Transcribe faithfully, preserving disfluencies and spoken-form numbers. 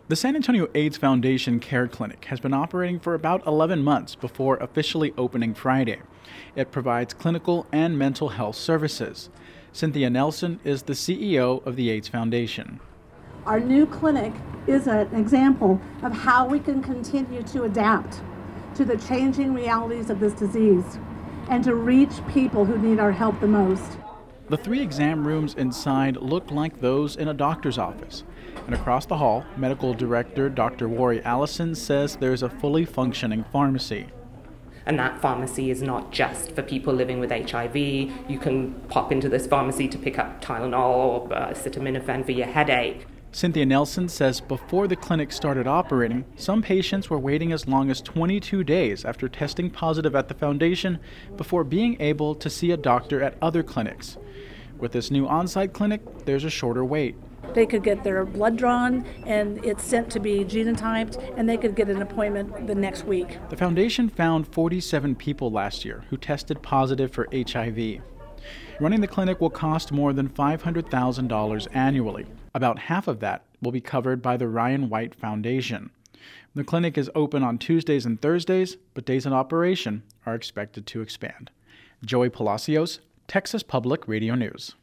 The San Antonio AIDS Foundation Care Clinic has been operating for about eleven months before officially opening Friday. It provides clinical and mental health services. Cynthia Nelson is the C E O of the AIDS Foundation. Our new clinic is an example of how we can continue to adapt to the changing realities of this disease and to reach people who need our help the most. The three exam rooms inside look like those in a doctor's office. And across the hall, Medical Director Doctor Wari Allison says there's a fully functioning pharmacy. And that pharmacy is not just for people living with H I V. You can pop into this pharmacy to pick up Tylenol or uh, acetaminophen for your headache. Cynthia Nelson says before the clinic started operating, some patients were waiting as long as twenty-two days after testing positive at the foundation before being able to see a doctor at other clinics. With this new on-site clinic, there's a shorter wait. They could get their blood drawn and it's sent to be genotyped, and they could get an appointment the next week. The foundation found forty-seven people last year who tested positive for H I V. Running the clinic will cost more than five hundred thousand dollars annually. About half of that will be covered by the Ryan White Foundation. The clinic is open on Tuesdays and Thursdays, but days in operation are expected to expand. Joey Palacios, Texas Public Radio News.